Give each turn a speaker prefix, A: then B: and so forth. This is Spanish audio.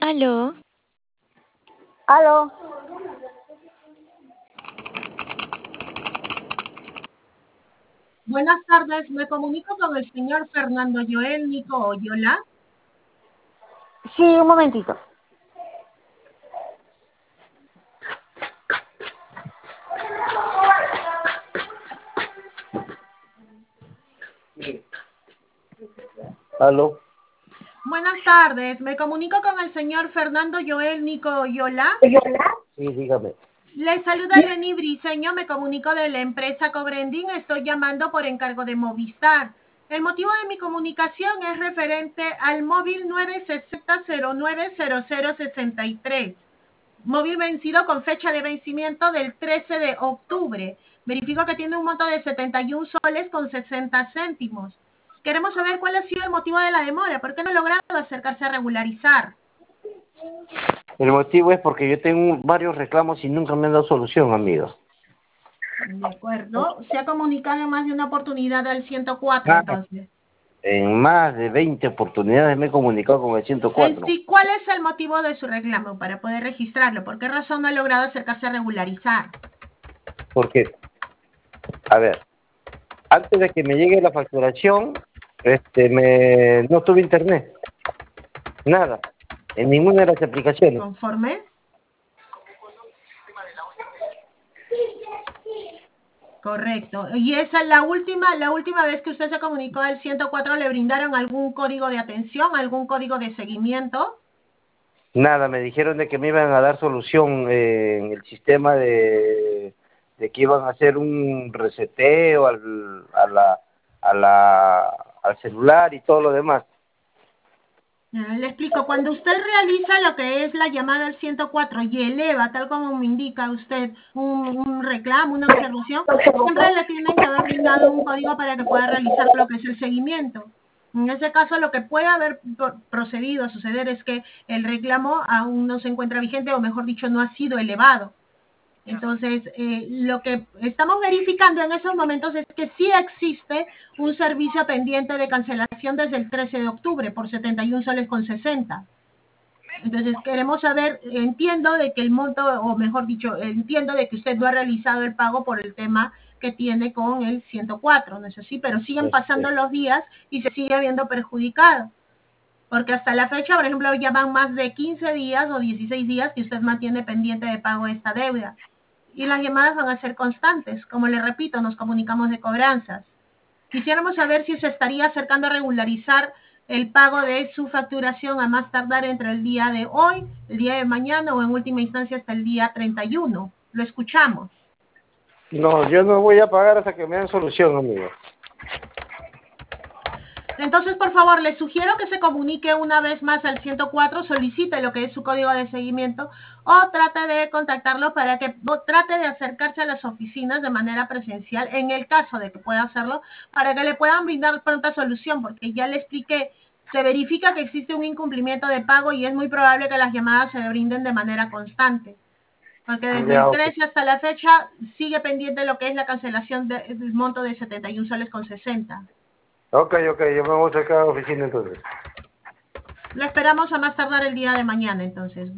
A: Aló,
B: Aló.
C: Buenas tardes, me comunico con el señor Fernando Joel Nico Oyola.
B: Sí, un momentito.
D: Aló.
C: Buenas tardes, me comunico con el señor Fernando Joel Nico Oyola.
D: Sí, dígame.
C: Le saluda Jenny Briceño, me comunico de la empresa Cogrending, estoy llamando por encargo de Movistar. El motivo de mi comunicación es referente al móvil 960-090063. Móvil vencido con fecha de vencimiento del 13 de octubre. Verifico que tiene un monto de 71 soles con 60 céntimos. Queremos saber cuál ha sido el motivo de la demora. ¿Por qué no ha logrado acercarse a regularizar?
D: El motivo es porque yo tengo varios reclamos y nunca me han dado solución, amigo.
C: De acuerdo. Se ha comunicado en más de una oportunidad al 104,
D: Ah,
C: entonces.
D: En más de 20 oportunidades me he comunicado con el
C: En
D: 104.
C: sí, ¿cuál es el motivo de su reclamo para poder registrarlo? ¿Por qué razón no ha logrado acercarse a regularizar?
D: Porque, a ver, antes de que me llegue la facturación, no tuve internet. Nada. En ninguna de las aplicaciones.
C: ¿Conforme? Correcto. ¿Y esa es la última vez que usted se comunicó al 104, le brindaron algún código de atención, algún código de seguimiento?
D: Nada. Me dijeron de que me iban a dar solución en el sistema de que iban a hacer un reseteo al celular y todo lo demás.
C: Le explico, cuando usted realiza lo que es la llamada al 104 y eleva, tal como me indica usted, un reclamo, una observación, siempre le tienen que haber brindado un código para que pueda realizar lo que es el seguimiento. En ese caso, lo que puede haber procedido a suceder es que el reclamo aún no se encuentra vigente, o mejor dicho, no ha sido elevado. Entonces, lo que estamos verificando en esos momentos es que sí existe un servicio pendiente de cancelación desde el 13 de octubre por 71 soles con 60. Entonces, queremos saber, entiendo de que el monto, o mejor dicho, entiendo de que usted no ha realizado el pago por el tema que tiene con el 104, ¿no es así? Pero siguen pasando los días y se sigue viendo perjudicado. Porque hasta la fecha, por ejemplo, ya van más de 15 días o 16 días que usted mantiene pendiente de pago esta deuda. Y las llamadas van a ser constantes. Como le repito, nos comunicamos de cobranzas. Quisiéramos saber si se estaría acercando a regularizar el pago de su facturación a más tardar entre el día de hoy, el día de mañana o en última instancia hasta el día 31. Lo escuchamos.
D: No, yo no voy a pagar hasta que me den solución, amigo.
C: Entonces, por favor, les sugiero que se comunique una vez más al 104, solicite lo que es su código de seguimiento o trate de contactarlo para que trate de acercarse a las oficinas de manera presencial, en el caso de que pueda hacerlo, para que le puedan brindar pronta solución, porque ya le expliqué, se verifica que existe un incumplimiento de pago y es muy probable que las llamadas se le brinden de manera constante. Porque desde
D: Ya,
C: el
D: ok.
C: 13 hasta la fecha sigue pendiente lo que es la cancelación del monto de 71 soles con 60.
D: Ok, yo me voy a acercar a la oficina entonces.
C: Lo esperamos a más tardar el día de mañana, entonces.